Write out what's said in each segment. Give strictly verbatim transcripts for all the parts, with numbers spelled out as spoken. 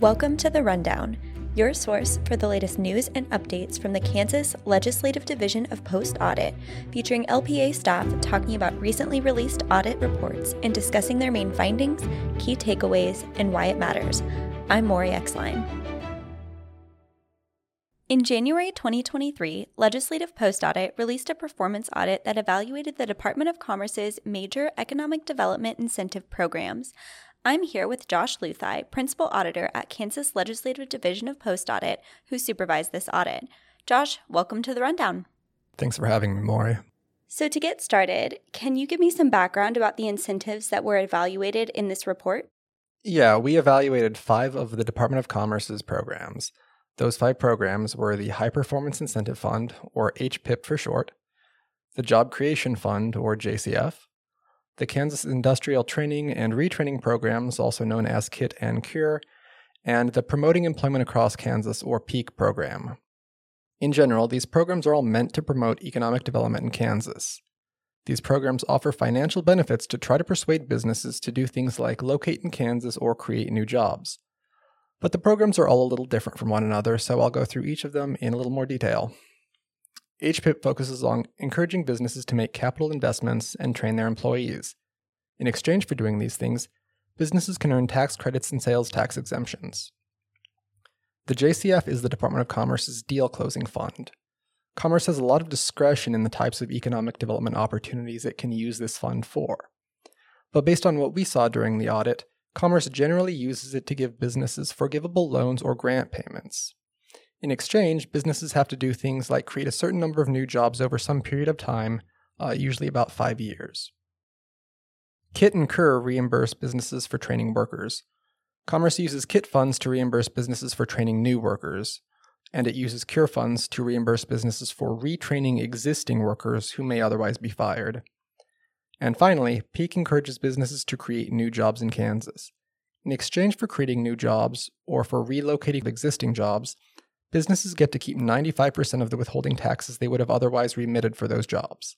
Welcome to The Rundown, your source for the latest news and updates from the Kansas Legislative Division of Post Audit, featuring L P A staff talking about recently released audit reports and discussing their main findings, key takeaways, and why it matters. I'm Maury Exline. In January twenty twenty-three, Legislative Post Audit released a performance audit that evaluated the Department of Commerce's major economic development incentive programs. I'm here with Josh Luthai, Principal Auditor at Kansas Legislative Division of Post Audit, who supervised this audit. Josh, welcome to The Rundown. Thanks for having me, Maury. So to get started, can you give me some background about the incentives that were evaluated in this report? Yeah, we evaluated five of the Department of Commerce's programs. Those five programs were the High Performance Incentive Fund, or H P I P for short, the Job Creation Fund, or J C F, the Kansas Industrial Training and Retraining Programs, also known as K I T and CURE, and the Promoting Employment Across Kansas, or PEAK program. In general, these programs are all meant to promote economic development in Kansas. These programs offer financial benefits to try to persuade businesses to do things like locate in Kansas or create new jobs. But the programs are all a little different from one another, so I'll go through each of them in a little more detail. H P I P focuses on encouraging businesses to make capital investments and train their employees. In exchange for doing these things, businesses can earn tax credits and sales tax exemptions. The J C F is the Department of Commerce's deal closing fund. Commerce has a lot of discretion in the types of economic development opportunities it can use this fund for. But based on what we saw during the audit, Commerce generally uses it to give businesses forgivable loans or grant payments. In exchange, businesses have to do things like create a certain number of new jobs over some period of time, uh, usually about five years. K I T and CURE reimburse businesses for training workers. Commerce uses K I T funds to reimburse businesses for training new workers, and it uses CURE funds to reimburse businesses for retraining existing workers who may otherwise be fired. And finally, PEAK encourages businesses to create new jobs in Kansas. In exchange for creating new jobs, or for relocating existing jobs, businesses get to keep ninety-five percent of the withholding taxes they would have otherwise remitted for those jobs.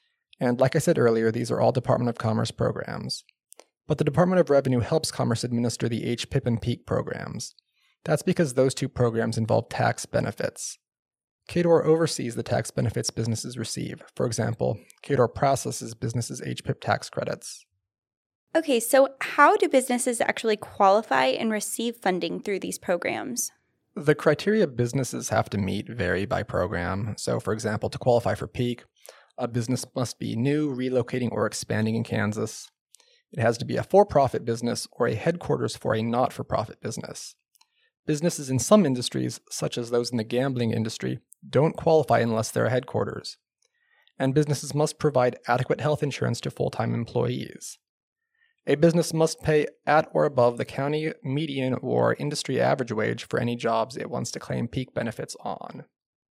And like I said earlier, these are all Department of Commerce programs. But the Department of Revenue helps Commerce administer the H P I P and PEAK programs. That's because those two programs involve tax benefits. K D O R oversees the tax benefits businesses receive. For example, K D O R processes businesses' H P I P tax credits. Okay, so how do businesses actually qualify and receive funding through these programs? The criteria businesses have to meet vary by program. So, for example, to qualify for PEAK, a business must be new, relocating, or expanding in Kansas. It has to be a for-profit business or a headquarters for a not-for-profit business. Businesses in some industries, such as those in the gambling industry, don't qualify unless they're a headquarters. And businesses must provide adequate health insurance to full-time employees. A business must pay at or above the county median or industry average wage for any jobs it wants to claim PEAK benefits on.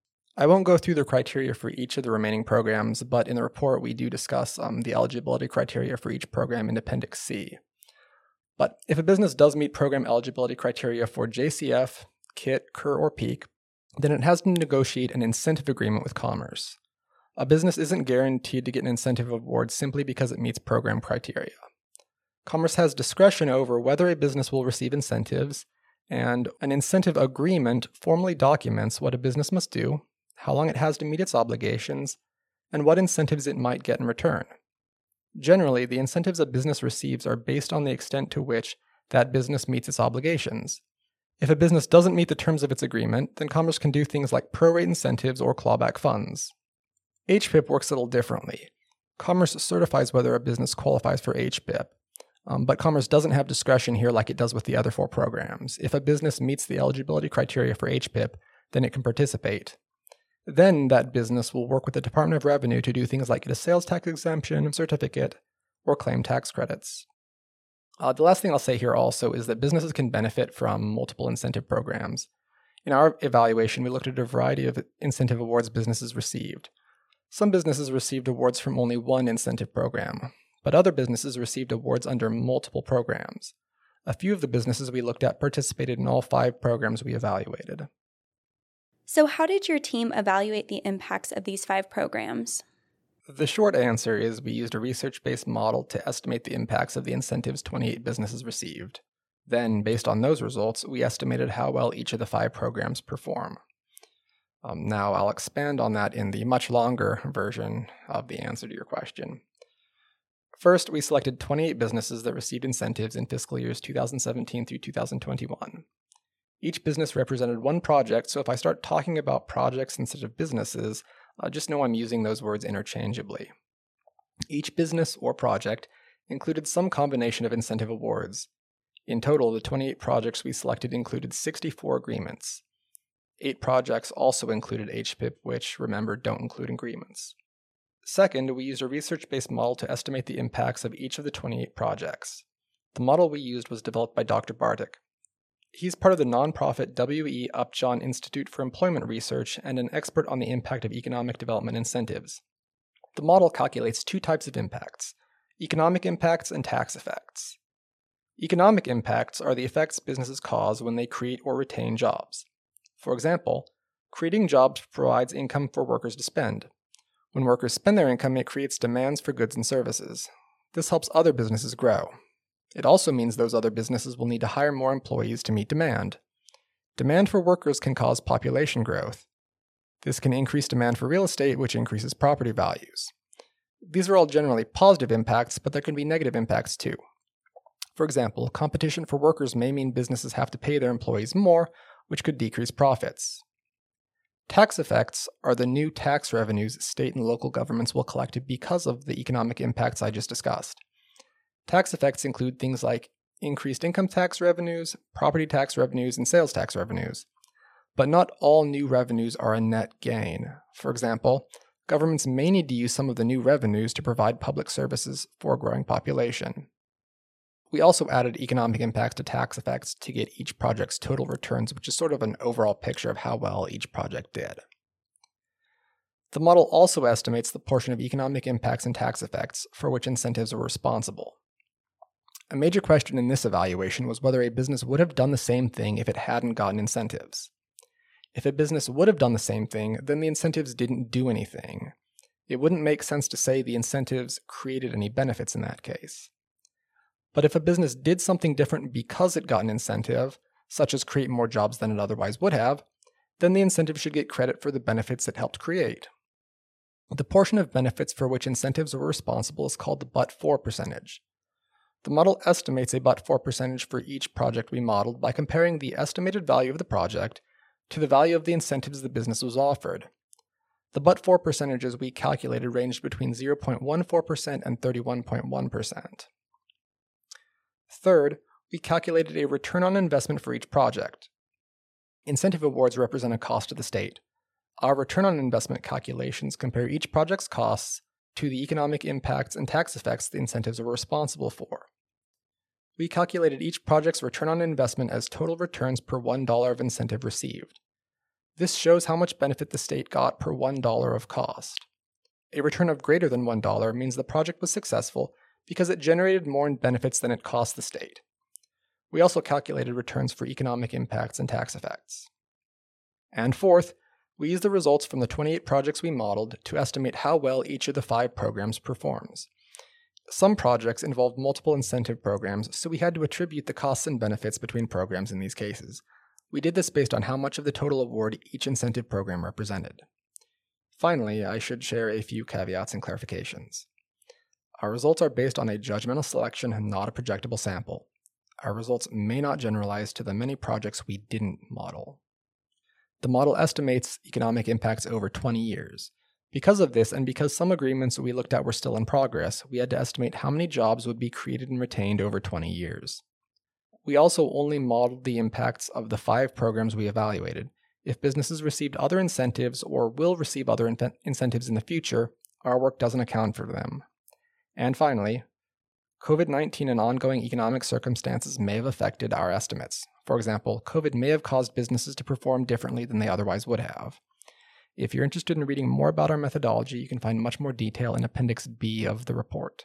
I won't go through the criteria for each of the remaining programs, but in the report we do discuss um, the eligibility criteria for each program in Appendix C. But if a business does meet program eligibility criteria for J C F, K I T, CURE, or PEAK, then it has to negotiate an incentive agreement with Commerce. A business isn't guaranteed to get an incentive award simply because it meets program criteria. Commerce has discretion over whether a business will receive incentives, and an incentive agreement formally documents what a business must do, how long it has to meet its obligations, and what incentives it might get in return. Generally, the incentives a business receives are based on the extent to which that business meets its obligations. If a business doesn't meet the terms of its agreement, then Commerce can do things like prorate incentives or clawback funds. H P I P works a little differently. Commerce certifies whether a business qualifies for H P I P. Um, but Commerce doesn't have discretion here like it does with the other four programs. If a business meets the eligibility criteria for H P I P, then it can participate. Then that business will work with the Department of Revenue to do things like get a sales tax exemption, certificate, or claim tax credits. Uh, the last thing I'll say here also is that businesses can benefit from multiple incentive programs. In our evaluation, we looked at a variety of incentive awards businesses received. Some businesses received awards from only one incentive program, but other businesses received awards under multiple programs. A few of the businesses we looked at participated in all five programs we evaluated. So how did your team evaluate the impacts of these five programs? The short answer is we used a research-based model to estimate the impacts of the incentives twenty-eight businesses received. Then, based on those results, we estimated how well each of the five programs perform. Um, now, I'll expand on that in the much longer version of the answer to your question. First, we selected twenty-eight businesses that received incentives in fiscal years two thousand seventeen through two thousand twenty-one. Each business represented one project, so if I start talking about projects instead of businesses, uh, just know I'm using those words interchangeably. Each business or project included some combination of incentive awards. In total, the twenty-eight projects we selected included sixty-four agreements. Eight projects also included H P I P, which, remember, don't include agreements. Second, we used a research-based model to estimate the impacts of each of the twenty-eight projects. The model we used was developed by Doctor Bartik. He's part of the nonprofit W E Upjohn Institute for Employment Research and an expert on the impact of economic development incentives. The model calculates two types of impacts: economic impacts and tax effects. Economic impacts are the effects businesses cause when they create or retain jobs. For example, creating jobs provides income for workers to spend. When workers spend their income, it creates demands for goods and services. This helps other businesses grow. It also means those other businesses will need to hire more employees to meet demand. Demand for workers can cause population growth. This can increase demand for real estate, which increases property values. These are all generally positive impacts, but there can be negative impacts too. For example, competition for workers may mean businesses have to pay their employees more, which could decrease profits. Tax effects are the new tax revenues state and local governments will collect because of the economic impacts I just discussed. Tax effects include things like increased income tax revenues, property tax revenues, and sales tax revenues. But not all new revenues are a net gain. For example, governments may need to use some of the new revenues to provide public services for a growing population. We also added economic impacts to tax effects to get each project's total returns, which is sort of an overall picture of how well each project did. The model also estimates the portion of economic impacts and tax effects for which incentives are responsible. A major question in this evaluation was whether a business would have done the same thing if it hadn't gotten incentives. If a business would have done the same thing, then the incentives didn't do anything. It wouldn't make sense to say the incentives created any benefits in that case. But if a business did something different because it got an incentive, such as create more jobs than it otherwise would have, then the incentive should get credit for the benefits it helped create. The portion of benefits for which incentives were responsible is called the but for percentage. The model estimates a but for percentage for each project we modeled by comparing the estimated value of the project to the value of the incentives the business was offered. The but for percentages we calculated ranged between zero point one four percent and thirty-one point one percent. Third, we calculated a return on investment for each project. Incentive awards represent a cost to the state. Our return on investment calculations compare each project's costs to the economic impacts and tax effects the incentives are responsible for. We calculated each project's return on investment as total returns per one dollar of incentive received. This shows how much benefit the state got per one dollar of cost. A return of greater than one dollar means the project was successful because it generated more in benefits than it cost the state. We also calculated returns for economic impacts and tax effects. And fourth, we used the results from the twenty-eight projects we modeled to estimate how well each of the five programs performs. Some projects involved multiple incentive programs, so we had to attribute the costs and benefits between programs in these cases. We did this based on how much of the total award each incentive program represented. Finally, I should share a few caveats and clarifications. Our results are based on a judgmental selection and not a projectable sample. Our results may not generalize to the many projects we didn't model. The model estimates economic impacts over twenty years. Because of this, and because some agreements we looked at were still in progress, we had to estimate how many jobs would be created and retained over twenty years. We also only modeled the impacts of the five programs we evaluated. If businesses received other incentives or will receive other in- incentives in the future, our work doesn't account for them. And finally, COVID nineteen and ongoing economic circumstances may have affected our estimates. For example, COVID may have caused businesses to perform differently than they otherwise would have. If you're interested in reading more about our methodology, you can find much more detail in Appendix B of the report.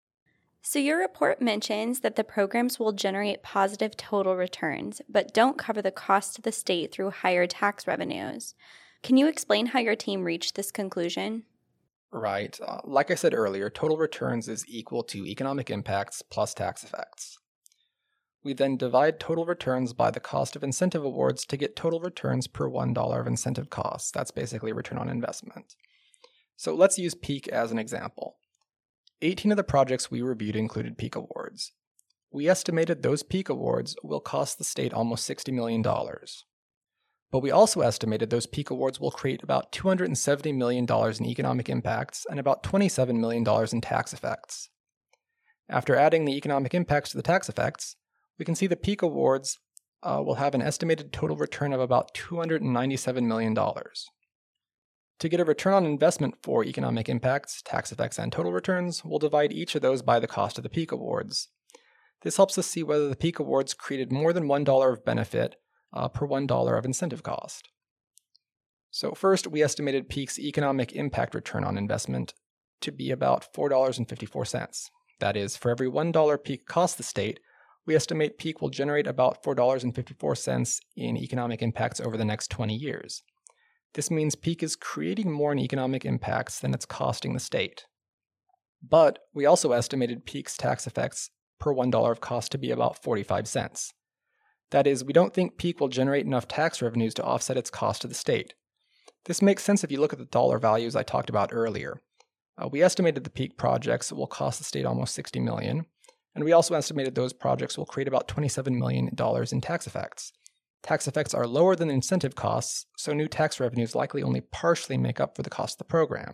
So your report mentions that the programs will generate positive total returns, but don't cover the cost to the state through higher tax revenues. Can you explain how your team reached this conclusion? Right. Uh, like I said earlier, total returns is equal to economic impacts plus tax effects. We then divide total returns by the cost of incentive awards to get total returns per one dollar of incentive costs. That's basically return on investment. So let's use PEAK as an example. eighteen of the projects we reviewed included PEAK awards. We estimated those PEAK awards will cost the state almost sixty million dollars. But we also estimated those PEAK awards will create about two hundred seventy million dollars in economic impacts and about twenty-seven million dollars in tax effects. After adding the economic impacts to the tax effects, we can see the PEAK awards uh, will have an estimated total return of about two hundred ninety-seven million dollars. To get a return on investment for economic impacts, tax effects, and total returns, we'll divide each of those by the cost of the PEAK awards. This helps us see whether the PEAK awards created more than one dollar of benefit uh, per one dollar of incentive cost. So first, we estimated PEAK's economic impact return on investment to be about four dollars and fifty-four cents. That is, for every one dollar PEAK costs the state, we estimate PEAK will generate about four dollars and fifty-four cents in economic impacts over the next twenty years. This means PEAK is creating more in economic impacts than it's costing the state. But we also estimated PEAK's tax effects per one dollar of cost to be about forty-five cents. That is, we don't think PEAK will generate enough tax revenues to offset its cost to the state. This makes sense if you look at the dollar values I talked about earlier. Uh, we estimated the PEAK projects will cost the state almost sixty million dollars, and we also estimated those projects will create about twenty-seven million dollars in tax effects. Tax effects are lower than incentive costs, so new tax revenues likely only partially make up for the cost of the program.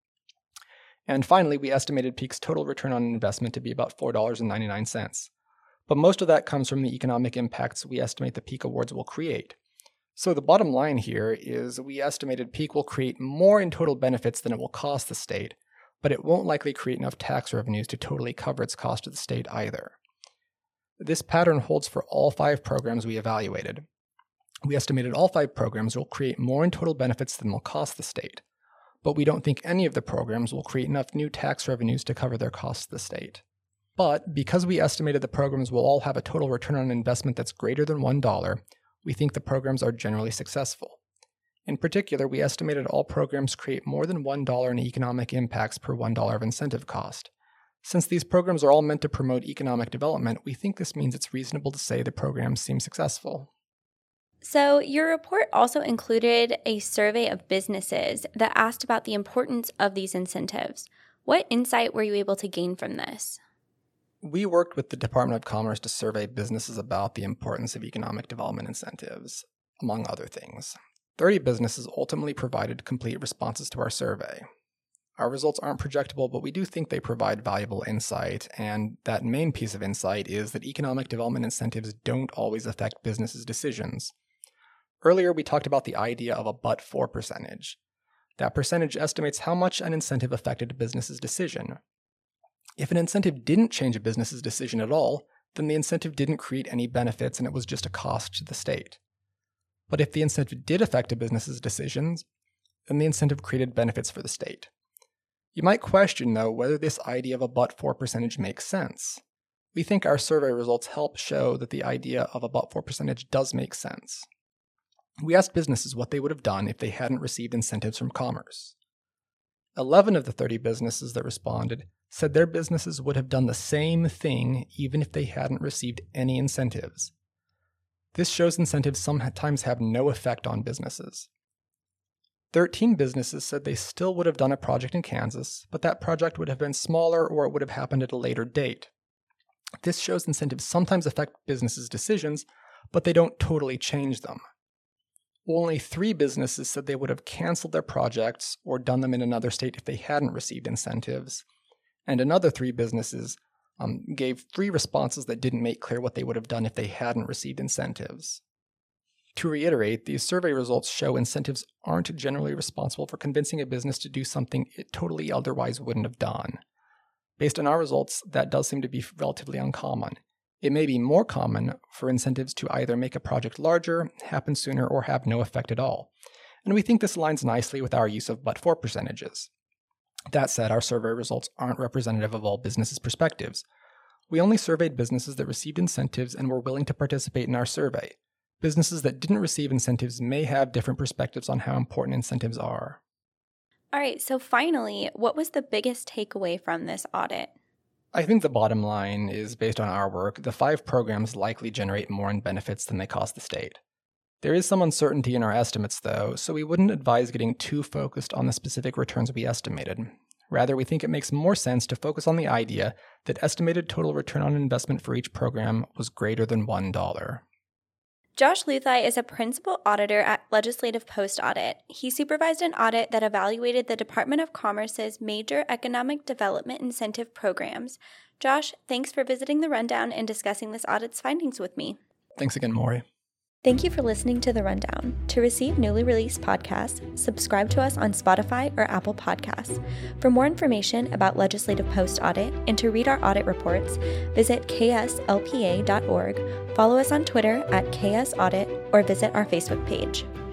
And finally, we estimated PEAK's total return on investment to be about four dollars and ninety-nine cents. But most of that comes from the economic impacts we estimate the PEAK awards will create. So the bottom line here is we estimated PEAK will create more in total benefits than it will cost the state, but it won't likely create enough tax revenues to totally cover its cost to the state either. This pattern holds for all five programs we evaluated. We estimated all five programs will create more in total benefits than will cost the state, but we don't think any of the programs will create enough new tax revenues to cover their costs to the state. But because we estimated the programs will all have a total return on investment that's greater than one dollar, we think the programs are generally successful. In particular, we estimated all programs create more than one dollar in economic impacts per one dollar of incentive cost. Since these programs are all meant to promote economic development, we think this means it's reasonable to say the programs seem successful. So, your report also included a survey of businesses that asked about the importance of these incentives. What insight were you able to gain from this? We worked with the Department of Commerce to survey businesses about the importance of economic development incentives, among other things. thirty businesses ultimately provided complete responses to our survey. Our results aren't projectable, but we do think they provide valuable insight, and that main piece of insight is that economic development incentives don't always affect businesses' decisions. Earlier, we talked about the idea of a but-for percentage. That percentage estimates how much an incentive affected a business's decision. If an incentive didn't change a business's decision at all, then the incentive didn't create any benefits and it was just a cost to the state. But if the incentive did affect a business's decisions, then the incentive created benefits for the state. You might question, though, whether this idea of a but-for percentage makes sense. We think our survey results help show that the idea of a but-for percentage does make sense. We asked businesses what they would have done if they hadn't received incentives from Commerce. eleven of the thirty businesses that responded said their businesses would have done the same thing even if they hadn't received any incentives. This shows incentives sometimes have no effect on businesses. thirteen businesses said they still would have done a project in Kansas, but that project would have been smaller or it would have happened at a later date. This shows incentives sometimes affect businesses' decisions, but they don't totally change them. Only three businesses said they would have canceled their projects or done them in another state if they hadn't received incentives, and another three businesses um, gave three responses that didn't make clear what they would have done if they hadn't received incentives. To reiterate, these survey results show incentives aren't generally responsible for convincing a business to do something it totally otherwise wouldn't have done. Based on our results, that does seem to be relatively uncommon. It may be more common for incentives to either make a project larger, happen sooner, or have no effect at all. And we think this aligns nicely with our use of but-for percentages. That said, our survey results aren't representative of all businesses' perspectives. We only surveyed businesses that received incentives and were willing to participate in our survey. Businesses that didn't receive incentives may have different perspectives on how important incentives are. All right, so finally, what was the biggest takeaway from this audit? I think the bottom line is, based on our work, the five programs likely generate more in benefits than they cost the state. There is some uncertainty in our estimates, though, so we wouldn't advise getting too focused on the specific returns we estimated. Rather, we think it makes more sense to focus on the idea that estimated total return on investment for each program was greater than one dollar. Josh Luthai is a principal auditor at Legislative Post Audit. He supervised an audit that evaluated the Department of Commerce's major economic development incentive programs. Josh, thanks for visiting the Rundown and discussing this audit's findings with me. Thanks again, Maury. Thank you for listening to The Rundown. To receive newly released podcasts, subscribe to us on Spotify or Apple Podcasts. For more information about Legislative Post Audit and to read our audit reports, visit k s l p a dot org, follow us on Twitter at K S Audit, or visit our Facebook page.